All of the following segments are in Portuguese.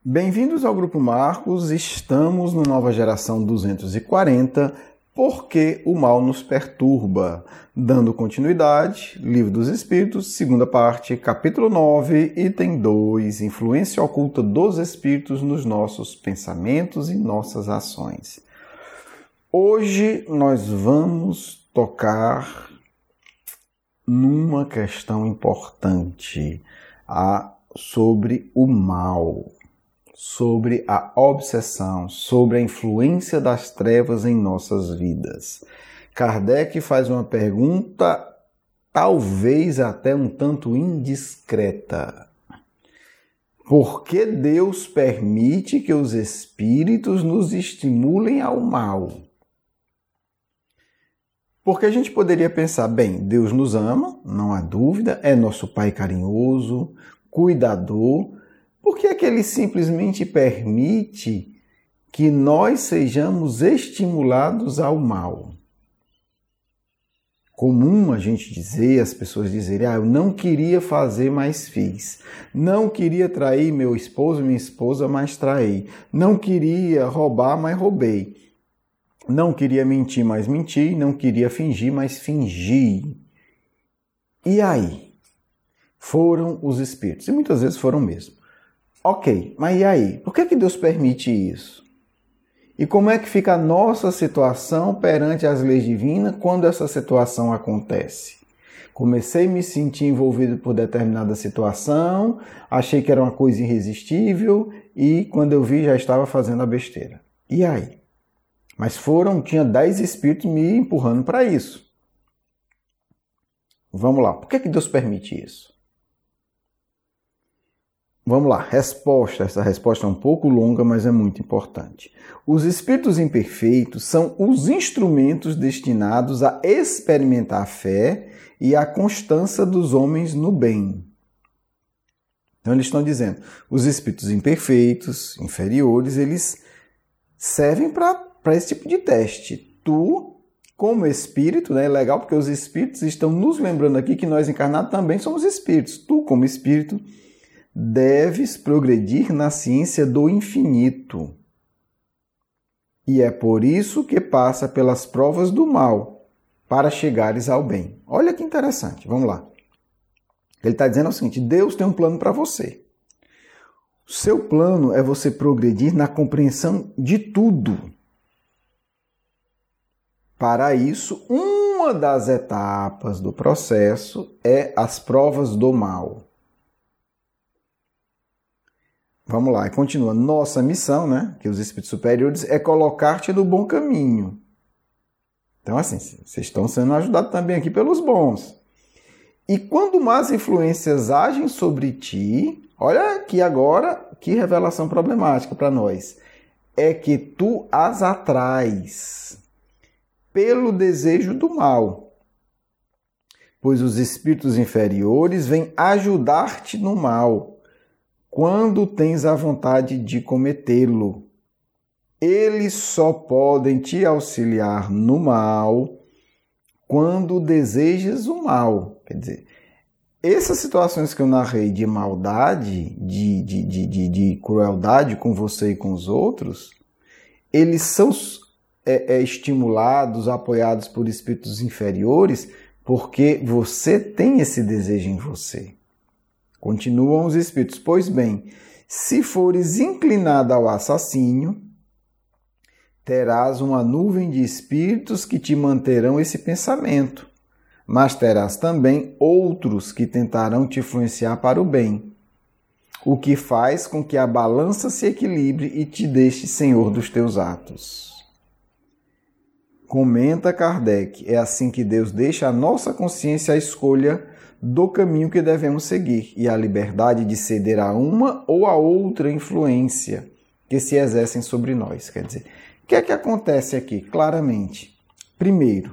Bem-vindos ao Grupo Marcos, estamos no Nova Geração 240, Porque o Mal nos Perturba. Dando continuidade, Livro dos Espíritos, segunda parte, capítulo 9, item 2, Influência Oculta dos Espíritos nos nossos pensamentos e nossas ações. Hoje nós vamos tocar numa questão importante, sobre o mal, sobre a obsessão, sobre a influência das trevas em nossas vidas. Kardec faz uma pergunta, talvez até um tanto indiscreta. Por que Deus permite que os espíritos nos estimulem ao mal? Porque a gente poderia pensar, bem, Deus nos ama, não há dúvida, é nosso Pai carinhoso, cuidador. Por que é que Ele simplesmente permite que nós sejamos estimulados ao mal? Comum a gente dizer, as pessoas dizerem, eu não queria fazer, mas fiz. Não queria trair meu esposo, minha esposa, mas traí. Não queria roubar, mas roubei. Não queria mentir, mas menti. Não queria fingir, mas fingi. E aí? Foram os espíritos. E muitas vezes foram mesmo. Ok, mas e aí? Por que Deus permite isso? E como é que fica a nossa situação perante as leis divinas quando essa situação acontece? Comecei a me sentir envolvido por determinada situação, achei que era uma coisa irresistível e quando eu vi já estava fazendo a besteira. E aí? Mas tinha 10 espíritos me empurrando para isso. Vamos lá, por que Deus permite isso? Vamos lá, resposta. Essa resposta é um pouco longa, mas é muito importante. Os espíritos imperfeitos são os instrumentos destinados a experimentar a fé e a constância dos homens no bem. Então eles estão dizendo, os espíritos imperfeitos, inferiores, eles servem para esse tipo de teste. Tu, como espírito, é legal porque os espíritos estão nos lembrando aqui que nós encarnados também somos espíritos. Tu, como espírito, deves progredir na ciência do infinito. E é por isso que passa pelas provas do mal, para chegares ao bem. Olha que interessante, vamos lá. Ele está dizendo o seguinte, Deus tem um plano para você. O seu plano é você progredir na compreensão de tudo. Para isso, uma das etapas do processo é as provas do mal. Vamos lá, e continua. Nossa missão, que os espíritos superiores, é colocar-te no bom caminho. Então, assim, vocês estão sendo ajudados também aqui pelos bons. E quando más influências agem sobre ti, olha aqui agora, que revelação problemática para nós. É que tu as atrais pelo desejo do mal. Pois os espíritos inferiores vêm ajudar-te no mal, quando tens a vontade de cometê-lo. Eles só podem te auxiliar no mal quando desejas o mal. Quer dizer, essas situações que eu narrei de maldade, de crueldade com você e com os outros, eles são estimulados, apoiados por espíritos inferiores, porque você tem esse desejo em você. Continuam os espíritos. Pois bem, se fores inclinado ao assassínio, terás uma nuvem de espíritos que te manterão esse pensamento, mas terás também outros que tentarão te influenciar para o bem, o que faz com que a balança se equilibre e te deixe senhor dos teus atos. Comenta Kardec, é assim que Deus deixa à nossa consciência a escolha do caminho que devemos seguir e a liberdade de ceder a uma ou a outra influência que se exercem sobre nós. Quer dizer, o que é que acontece aqui? Claramente, primeiro,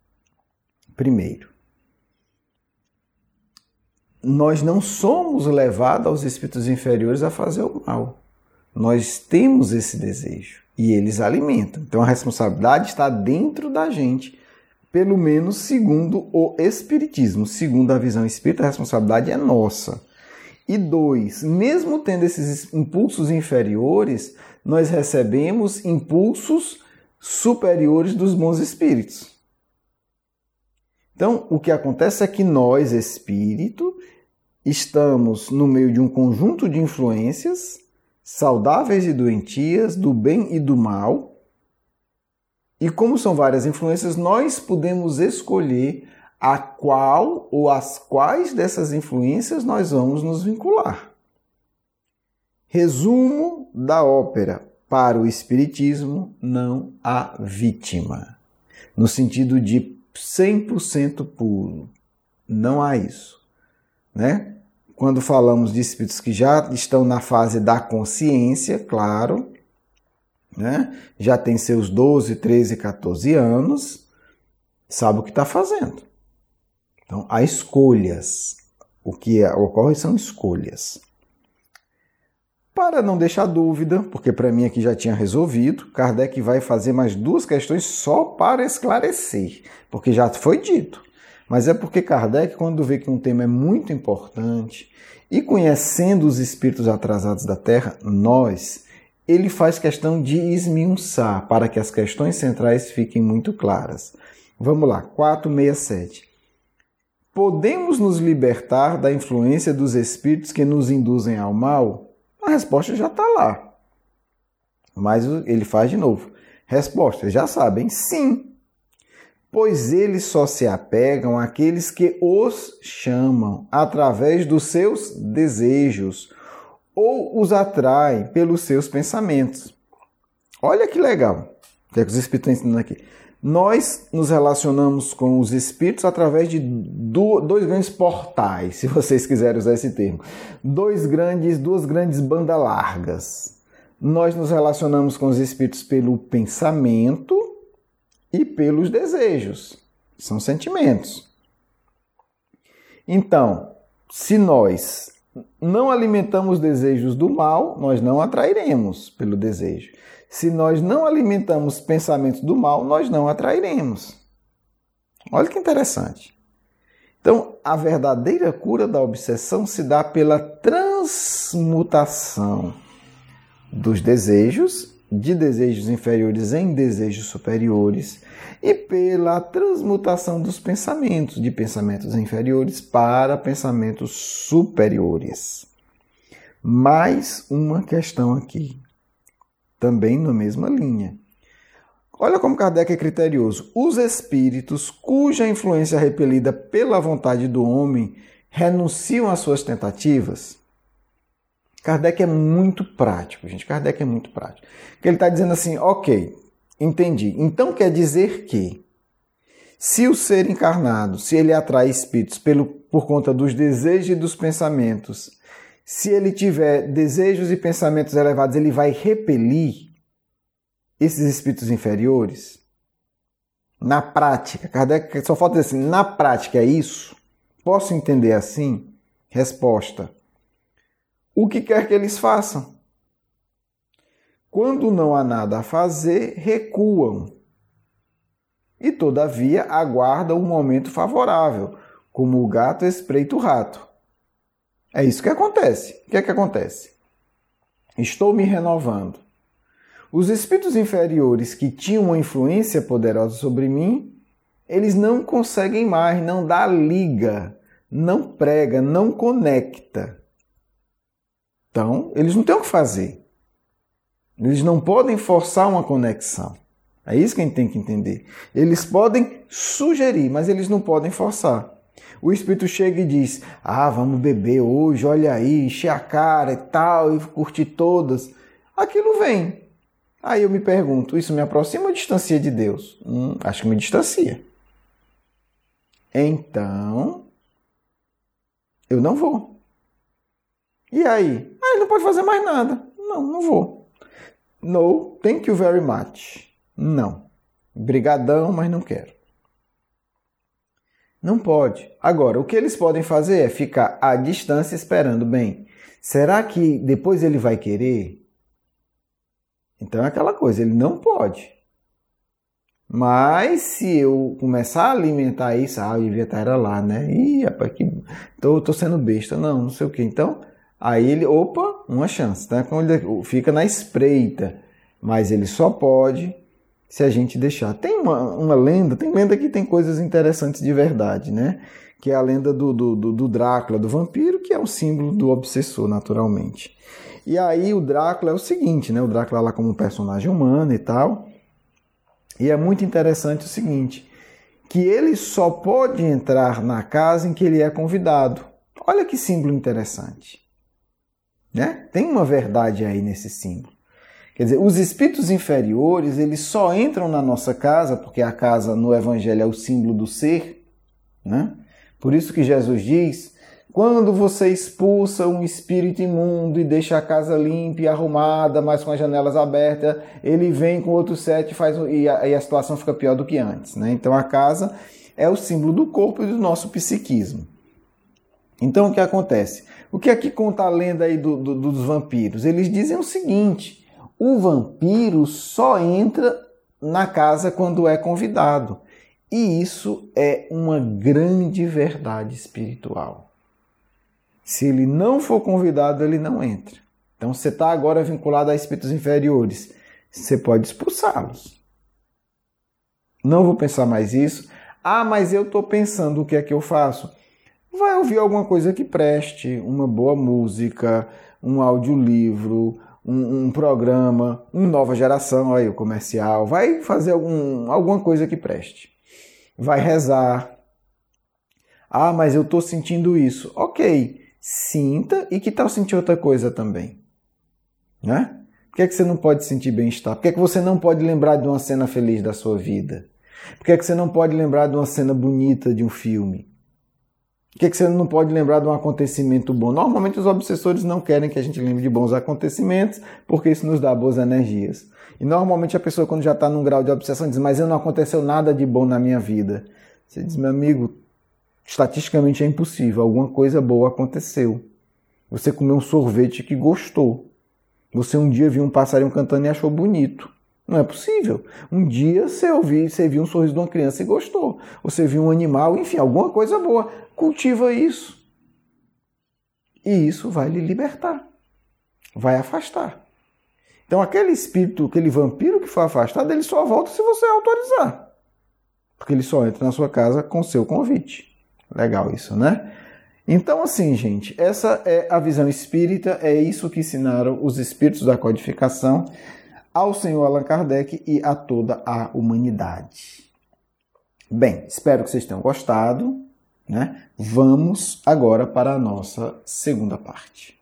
nós não somos levados aos espíritos inferiores a fazer o mal. Nós temos esse desejo e eles alimentam. Então a responsabilidade está dentro da gente. Pelo menos segundo o Espiritismo, segundo a visão espírita, a responsabilidade é nossa. E 2, mesmo tendo esses impulsos inferiores, nós recebemos impulsos superiores dos bons espíritos. Então, o que acontece é que nós, espírito, estamos no meio de um conjunto de influências saudáveis e doentias, do bem e do mal. E como são várias influências, nós podemos escolher a qual ou as quais dessas influências nós vamos nos vincular. Resumo da ópera: para o Espiritismo não há vítima. No sentido de 100% puro. Não há isso, né? Quando falamos de espíritos que já estão na fase da consciência, claro, né? Já tem seus 12, 13, 14 anos, sabe o que está fazendo. Então, há escolhas. O que ocorre são escolhas. Para não deixar dúvida, porque para mim aqui já tinha resolvido, Kardec vai fazer mais 2 questões só para esclarecer, porque já foi dito. Mas é porque Kardec, quando vê que um tema é muito importante, e conhecendo os espíritos atrasados da Terra, ele faz questão de esmiuçar, para que as questões centrais fiquem muito claras. Vamos lá, 467. Podemos nos libertar da influência dos espíritos que nos induzem ao mal? A resposta já está lá. Mas ele faz de novo. Resposta, já sabem, sim. Pois eles só se apegam àqueles que os chamam através dos seus desejos ou os atraem pelos seus pensamentos. Olha que legal. O que é que os espíritos estão ensinando aqui? Nós nos relacionamos com os espíritos através de 2 grandes portais, se vocês quiserem usar esse termo. 2 grandes bandas largas. Nós nos relacionamos com os espíritos pelo pensamento e pelos desejos. São sentimentos. Então, se nós não alimentamos desejos do mal, nós não atrairemos pelo desejo. Se nós não alimentamos pensamentos do mal, nós não atrairemos. Olha que interessante. Então, a verdadeira cura da obsessão se dá pela transmutação dos desejos, de desejos inferiores em desejos superiores, e pela transmutação dos pensamentos, de pensamentos inferiores para pensamentos superiores. Mais uma questão aqui, também na mesma linha. Olha como Kardec é criterioso. Os espíritos cuja influência é repelida pela vontade do homem renunciam às suas tentativas? Kardec é muito prático, gente. Kardec é muito prático. Porque ele está dizendo assim, ok, entendi. Então quer dizer que se o ser encarnado, se ele atrai espíritos por conta dos desejos e dos pensamentos, se ele tiver desejos e pensamentos elevados, ele vai repelir esses espíritos inferiores? Na prática, Kardec só falta dizer assim, na prática é isso? Posso entender assim? Resposta. O que quer que eles façam? Quando não há nada a fazer, recuam. E, todavia, aguardam um momento favorável, como o gato espreita o rato. É isso que acontece. O que é que acontece? Estou me renovando. Os espíritos inferiores que tinham uma influência poderosa sobre mim, eles não conseguem mais, não dá liga, não prega, não conecta. Então, eles não têm o que fazer. Eles não podem forçar uma conexão. É isso que a gente tem que entender. Eles podem sugerir, mas eles não podem forçar. O espírito chega e diz, vamos beber hoje, olha aí, encher a cara e tal, e curtir todas. Aquilo vem. Aí eu me pergunto, isso me aproxima ou distancia de Deus? Acho que me distancia. Então, eu não vou. E aí? Ele não pode fazer mais nada. Não vou. No, thank you very much. Não. Brigadão, mas não quero. Não pode. Agora, o que eles podem fazer é ficar à distância esperando. Bem, será que depois ele vai querer? Então é aquela coisa, ele não pode. Mas se eu começar a alimentar isso, eu devia estar lá, né? Ih, rapaz, tô sendo besta. Não sei o quê. Então, Aí ele, uma chance, né? Quando ele fica na espreita, mas ele só pode se a gente deixar. Tem uma lenda, tem lenda que tem coisas interessantes de verdade, né? Que é a lenda do Drácula, do vampiro, que é um símbolo do obsessor, naturalmente. E aí o Drácula é o seguinte, né? O Drácula lá como um personagem humano e tal. E é muito interessante o seguinte, que ele só pode entrar na casa em que ele é convidado. Olha que símbolo interessante, né? Tem uma verdade aí nesse símbolo. Quer dizer, os espíritos inferiores, eles só entram na nossa casa, porque a casa no Evangelho é o símbolo do ser, né? Por isso que Jesus diz, quando você expulsa um espírito imundo e deixa a casa limpa e arrumada, mas com as janelas abertas, ele vem com outros 7 e a situação fica pior do que antes, né? Então a casa é o símbolo do corpo e do nosso psiquismo. Então o que acontece? O que aqui conta a lenda aí dos vampiros? Eles dizem o seguinte, o vampiro só entra na casa quando é convidado. E isso é uma grande verdade espiritual. Se ele não for convidado, ele não entra. Então você está agora vinculado a espíritos inferiores. Você pode expulsá-los. Não vou pensar mais isso. Ah, mas eu estou pensando, o que é que eu faço? Vai ouvir alguma coisa que preste, uma boa música, um audiolivro, um programa, um Nova Geração, aí o comercial. Vai fazer alguma coisa que preste. Vai rezar. Ah, mas eu estou sentindo isso. Ok, sinta, e que tal sentir outra coisa também? Né? Por que é que você não pode sentir bem-estar? Por que é que você não pode lembrar de uma cena feliz da sua vida? Por que é que você não pode lembrar de uma cena bonita de um filme? Por que é que você não pode lembrar de um acontecimento bom? Normalmente os obsessores não querem que a gente lembre de bons acontecimentos, porque isso nos dá boas energias. E normalmente a pessoa, quando já está num grau de obsessão, diz, mas não aconteceu nada de bom na minha vida. Você diz, meu amigo, estatisticamente é impossível, alguma coisa boa aconteceu. Você comeu um sorvete que gostou. Você um dia viu um passarinho cantando e achou bonito. Não é possível. Um dia você viu um sorriso de uma criança e gostou. Você viu um animal, enfim, alguma coisa boa. Cultiva isso. E isso vai lhe libertar. Vai afastar. Então aquele espírito, aquele vampiro que foi afastado, ele só volta se você autorizar. Porque ele só entra na sua casa com seu convite. Legal isso, né? Então assim, gente, essa é a visão espírita, é isso que ensinaram os espíritos da codificação ao senhor Allan Kardec e a toda a humanidade. Bem, espero que vocês tenham gostado, né? Vamos agora para a nossa segunda parte.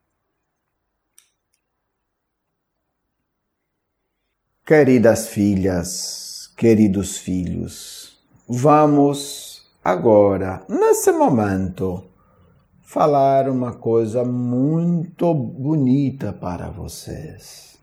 Queridas filhas, queridos filhos, vamos agora, nesse momento, falar uma coisa muito bonita para vocês.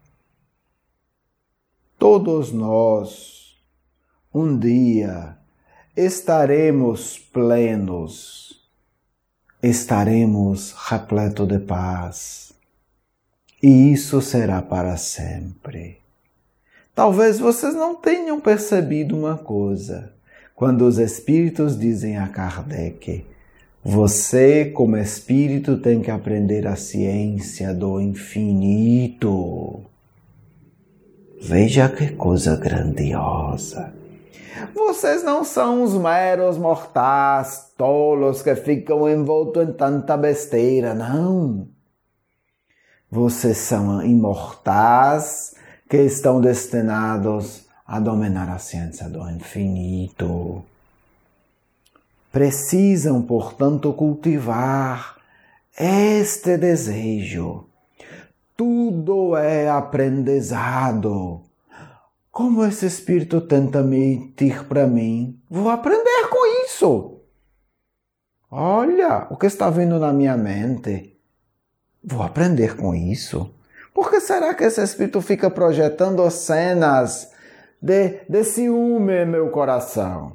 Todos nós, um dia, estaremos plenos, estaremos repletos de paz, e isso será para sempre. Talvez vocês não tenham percebido uma coisa, quando os espíritos dizem a Kardec, você, como espírito, tem que aprender a ciência do infinito. Veja que coisa grandiosa. Vocês não são os meros mortais, tolos que ficam envoltos em tanta besteira, não. Vocês são imortais que estão destinados a dominar a ciência do infinito. Precisam, portanto, cultivar este desejo. Tudo é aprendizado. Como esse espírito tenta mentir para mim, vou aprender com isso. Olha o que está vindo na minha mente. Vou aprender com isso. Por que será que esse espírito fica projetando cenas de ciúme em meu coração?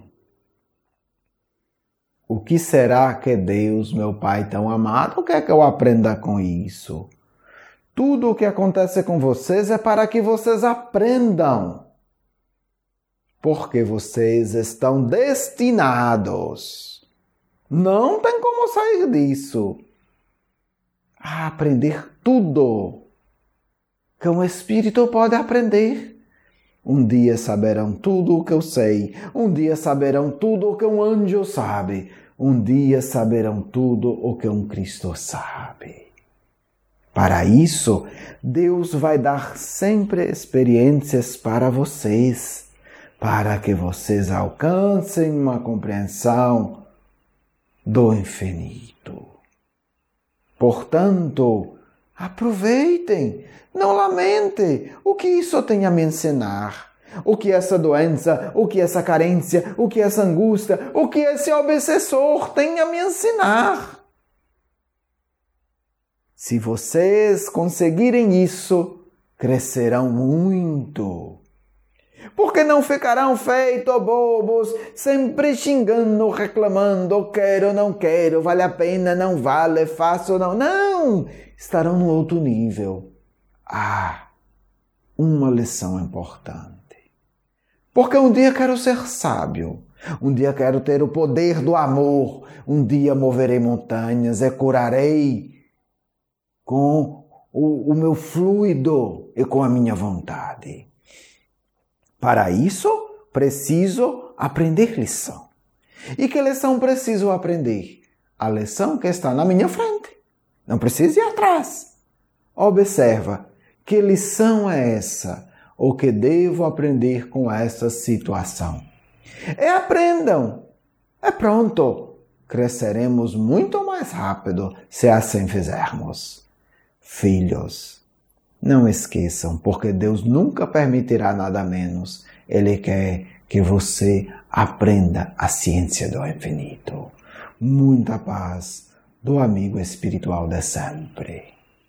O que será que Deus, meu Pai tão amado, quer que eu aprenda com isso? Tudo o que acontece com vocês é para que vocês aprendam. Porque vocês estão destinados. Não tem como sair disso. a aprender tudo que um espírito pode aprender. Um dia saberão tudo o que eu sei. Um dia saberão tudo o que um anjo sabe. Um dia saberão tudo o que um Cristo sabe. Para isso, Deus vai dar sempre experiências para vocês, para que vocês alcancem uma compreensão do infinito. Portanto, aproveitem, não lamentem o que isso tem a me ensinar, o que essa doença, o que essa carência, o que essa angústia, o que esse obsessor tem a me ensinar. Se vocês conseguirem isso, crescerão muito. Porque não ficarão feitos bobos, sempre xingando, reclamando, quero, não quero, vale a pena, não vale, faço, não. Não! Estarão no outro nível. Uma lição importante. Porque um dia quero ser sábio, um dia quero ter o poder do amor, um dia moverei montanhas e curarei com o meu fluido e com a minha vontade. Para isso, preciso aprender lição. E que lição preciso aprender? A lição que está na minha frente. Não preciso ir atrás. Observa, que lição é essa? O que devo aprender com essa situação? E aprendam. É pronto. Cresceremos muito mais rápido se assim fizermos. Filhos, não esqueçam, porque Deus nunca permitirá nada menos. Ele quer que você aprenda a ciência do infinito. Muita paz do amigo espiritual de sempre.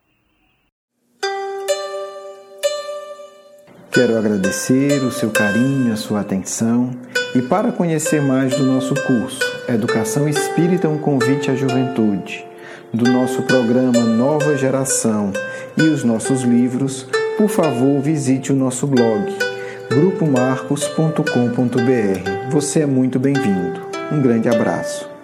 Quero agradecer o seu carinho, a sua atenção e para conhecer mais do nosso curso Educação Espírita, um convite à juventude, do nosso programa Nova Geração e os nossos livros, por favor, visite o nosso blog grupomarcos.com.br. Você é muito bem-vindo. Um grande abraço.